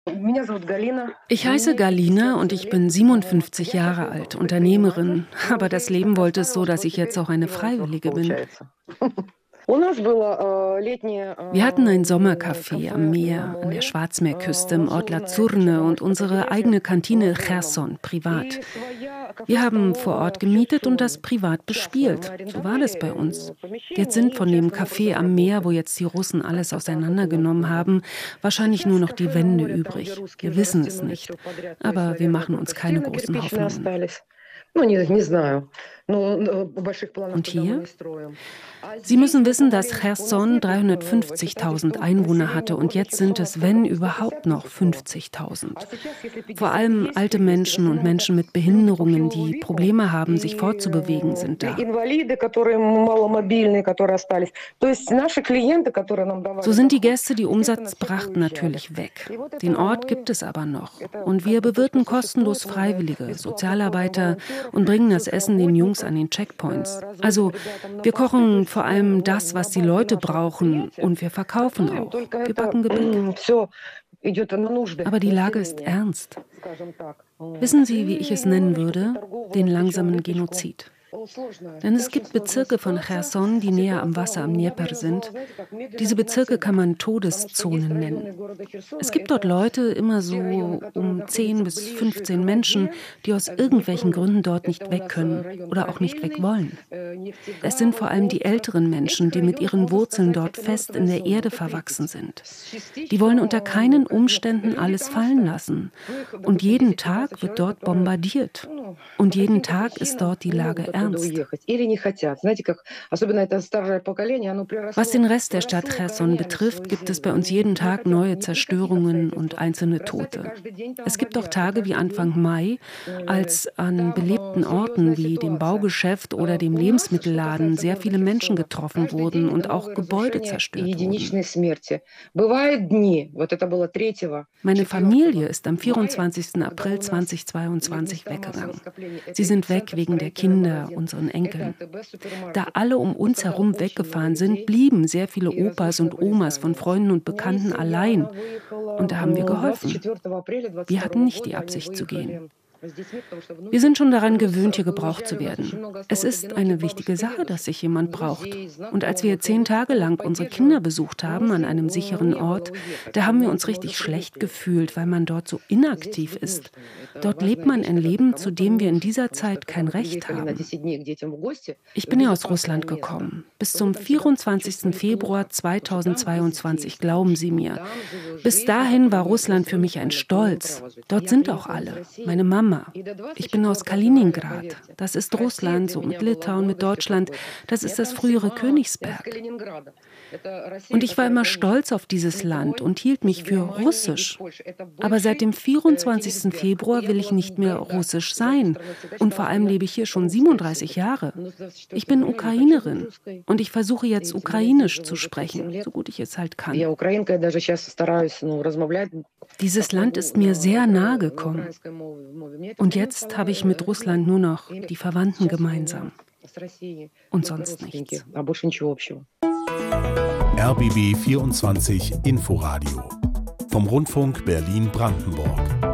Ich heiße Galina und ich bin 57 Jahre alt, Unternehmerin. Aber das Leben wollte es so, dass ich jetzt auch eine Freiwillige bin. Wir hatten ein Sommercafé am Meer, an der Schwarzmeerküste im Ort Lazurne und unsere eigene Kantine Cherson, privat. Wir haben vor Ort gemietet und das privat bespielt. So war das bei uns. Jetzt sind von dem Café am Meer, wo jetzt die Russen alles auseinandergenommen haben, wahrscheinlich nur noch die Wände übrig. Wir wissen es nicht. Aber wir machen uns keine großen Hoffnungen. Und hier? Sie müssen wissen, dass Cherson 350.000 Einwohner hatte und jetzt sind es, wenn überhaupt, noch 50.000. Vor allem alte Menschen und Menschen mit Behinderungen, die Probleme haben, sich fortzubewegen, sind da. So sind die Gäste, die Umsatz brachten, natürlich weg. Den Ort gibt es aber noch. Und wir bewirten kostenlos Freiwillige, Sozialarbeiter und bringen das Essen den Jungs an den Checkpoints. Also wir kochen vor allem das, was die Leute brauchen, und wir verkaufen auch. Wir backen Gebäck. Aber die Lage ist ernst. Wissen Sie, wie ich es nennen würde? Den langsamen Genozid. Denn es gibt Bezirke von Cherson, die näher am Wasser am Dnepr sind. Diese Bezirke kann man Todeszonen nennen. Es gibt dort Leute, immer so um 10 bis 15 Menschen, die aus irgendwelchen Gründen dort nicht weg können oder auch nicht weg wollen. Es sind vor allem die älteren Menschen, die mit ihren Wurzeln dort fest in der Erde verwachsen sind. Die wollen unter keinen Umständen alles fallen lassen. Und jeden Tag wird dort bombardiert. Und jeden Tag ist dort die Lage ernst. Was den Rest der Stadt Cherson betrifft, gibt es bei uns jeden Tag neue Zerstörungen und einzelne Tote. Es gibt auch Tage wie Anfang Mai, als an belebten Orten wie dem Baugeschäft oder dem Lebensmittelladen sehr viele Menschen getroffen wurden und auch Gebäude zerstört wurden. Meine Familie ist am 24. April 2022 weggegangen. Sie sind weg wegen der Kinder, unseren Enkeln. Da alle um uns herum weggefahren sind, blieben sehr viele Opas und Omas von Freunden und Bekannten allein. Und da haben wir geholfen. Wir hatten nicht die Absicht zu gehen. Wir sind schon daran gewöhnt, hier gebraucht zu werden. Es ist eine wichtige Sache, dass sich jemand braucht. Und als wir 10 Tage lang unsere Kinder besucht haben an einem sicheren Ort, da haben wir uns richtig schlecht gefühlt, weil man dort so inaktiv ist. Dort lebt man ein Leben, zu dem wir in dieser Zeit kein Recht haben. Ich bin ja aus Russland gekommen. Bis zum 24. Februar 2022, glauben Sie mir. Bis dahin war Russland für mich ein Stolz. Dort sind auch alle. Meine Mama. Ich bin aus Kaliningrad. Das ist Russland, so mit Litauen, mit Deutschland. Das ist das frühere Königsberg. Und ich war immer stolz auf dieses Land und hielt mich für russisch. Aber seit dem 24. Februar will ich nicht mehr russisch sein. Und vor allem lebe ich hier schon 37 Jahre. Ich bin Ukrainerin und ich versuche jetzt ukrainisch zu sprechen, so gut ich es halt kann. Dieses Land ist mir sehr nahe gekommen. Und jetzt habe ich mit Russland nur noch die Verwandten gemeinsam. Und sonst nichts. RBB 24 Inforadio vom Rundfunk Berlin-Brandenburg.